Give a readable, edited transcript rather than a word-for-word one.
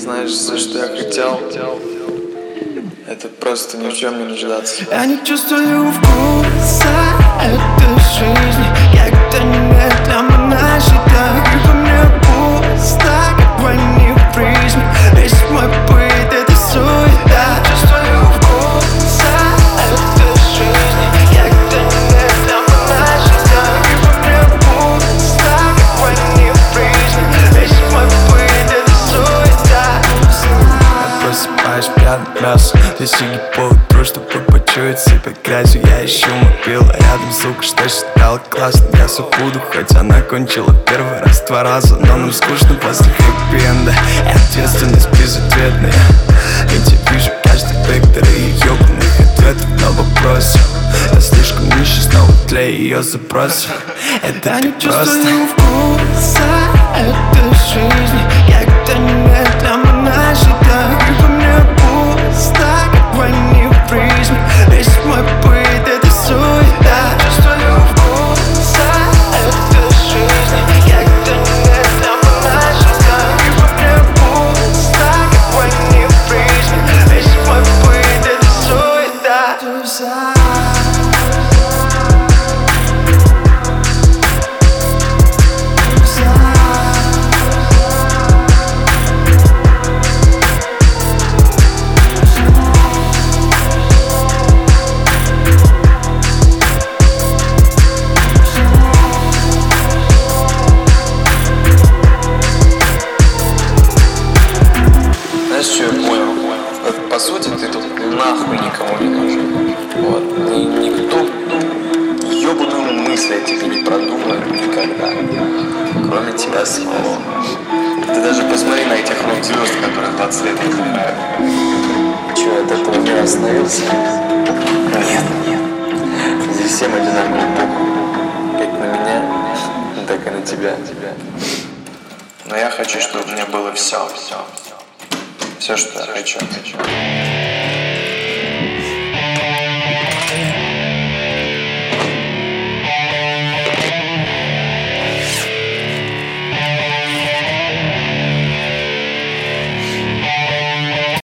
Знаешь, все, что я хотел, это просто ни в чем не нуждаться. Я не чувствую вкуса этой жизни. Я где немедленно насчитаю. И во мне пусто, как войни в призме. Весь мой быт — это суета. Чувствую вкуса этой жизни. Я где немедленно насчитаю. И во мне пусто, как войни в призме. Весь мой быт — это суета. Я просыпаюсь пьяным мясом. Здесь сиги по утру, чтобы почуять себя грязью. Я ищу мобилу, рядом сука, что считала классно. Я забуду, хоть она кончила первый раз 2 раза. Но нам скучно после хэппи-энда. И ответственность безответная. Я тебя вижу каждый вектор и ёбаных ответов на вопросы. Я слишком нищий снова для ее запросов. Это я не чувствую вкуса этой жизни. Я где немедленно насчитаю. И во мне пусто, как войни в призме. Весь мой быт — это суета. Чувствую вкуса этой жизни. Я где немедленно насчитаю. И во мне пусто, как войни в призме. Весь мой быт — это суета. Знаешь, что я понял? Вот, по сути, ты тут нахуй никому не нужен. Вот. И никто ёбаную мысль о тебе не продумает никогда, кроме тебя самого. Ты даже посмотри на этих рок-звезд, которые 20 лет отдыхают. Че, от этого не остановился? Нет. Здесь всем одинаково похуй. Как на меня, так и на тебя. Но я хочу, чтобы у меня было все, что я хочу.